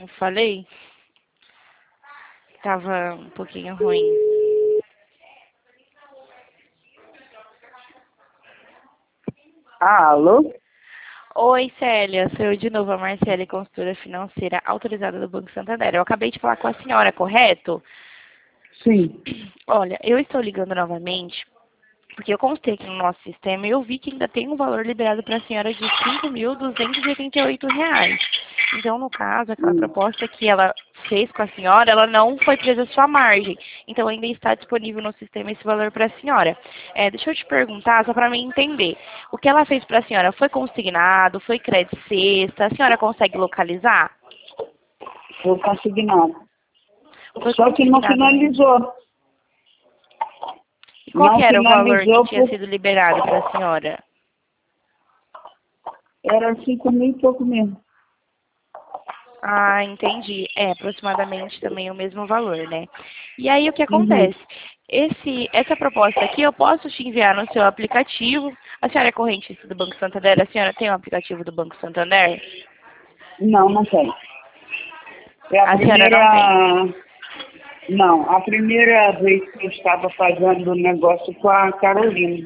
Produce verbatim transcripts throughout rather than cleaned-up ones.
Eu falei? Tava um pouquinho ruim. Ah, alô? Oi, Célia. Sou eu de novo, a Marcele, consultora financeira autorizada do Banco Santander. Eu acabei de falar com a senhora, correto? Sim. Olha, eu estou ligando novamente porque eu constei aqui no nosso sistema e eu vi que ainda tem um valor liberado para a senhora de cinco mil duzentos e oitenta e oito reais. Então, no caso, aquela Hum. proposta que ela fez com a senhora, ela não foi presa a sua margem. Então, ainda está disponível no sistema esse valor para a senhora. É, deixa eu te perguntar, só para mim entender. O que ela fez para a senhora foi consignado, foi crédito sexta? A senhora consegue localizar? Foi consignado. Foi Só que não consignado, né? finalizou. E qual que Não era o valor que finalizou tinha por... sido liberado para a senhora? Era cinco mil e pouco mesmo. Ah, entendi. É aproximadamente também o mesmo valor, né? E aí o que Uhum. acontece? Esse, essa proposta aqui eu posso te enviar no seu aplicativo. A senhora é correntista do Banco Santander? A senhora tem o aplicativo do Banco Santander? Não, não tem. É a A senhora não tem. primeira... Não, a primeira vez que eu estava fazendo o negócio com a Carolina.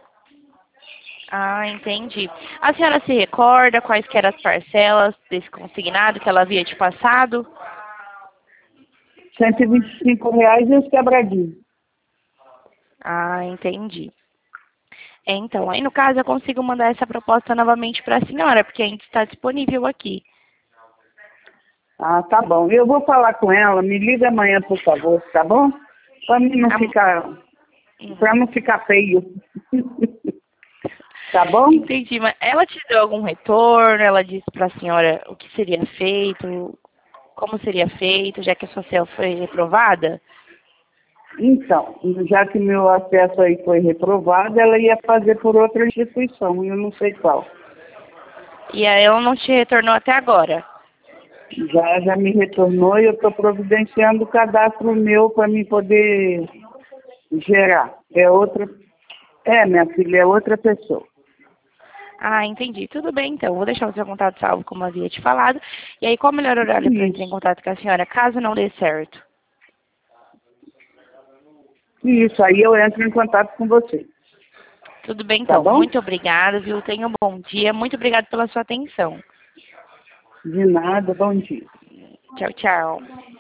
Ah, entendi. A senhora se recorda quais que eram as parcelas desse consignado que ela havia te passado? cento e vinte e cinco reais e os quebradinhos. Ah, entendi. É, então, aí no caso eu consigo mandar essa proposta novamente para a senhora, porque ainda está disponível aqui. Ah, tá bom. Eu vou falar com ela. Me liga amanhã, por favor, tá bom? Para mim não A- ficar... Hum. Para não ficar feio. Tá bom? Entendi, mas ela te deu algum retorno? Ela disse para a senhora o que seria feito, como seria feito, já que a sua C E L foi reprovada? Então, já que meu acesso aí foi reprovado, ela ia fazer por outra instituição, e eu não sei qual. E aí ela não te retornou até agora? Já, já me retornou e eu estou providenciando o cadastro meu para mim poder gerar. É outra, é, minha filha, é outra pessoa. Ah, entendi. Tudo bem, então. Vou deixar o seu contato salvo, como havia te falado. E aí, qual o melhor horário para entrar em Isso, contato com a senhora, caso não dê certo? isso, aí eu entro em contato com você, Tudo bem, tá então. bom? Muito obrigada, viu? Tenha um bom dia. Muito obrigada pela sua atenção. De nada, bom dia. Tchau, tchau.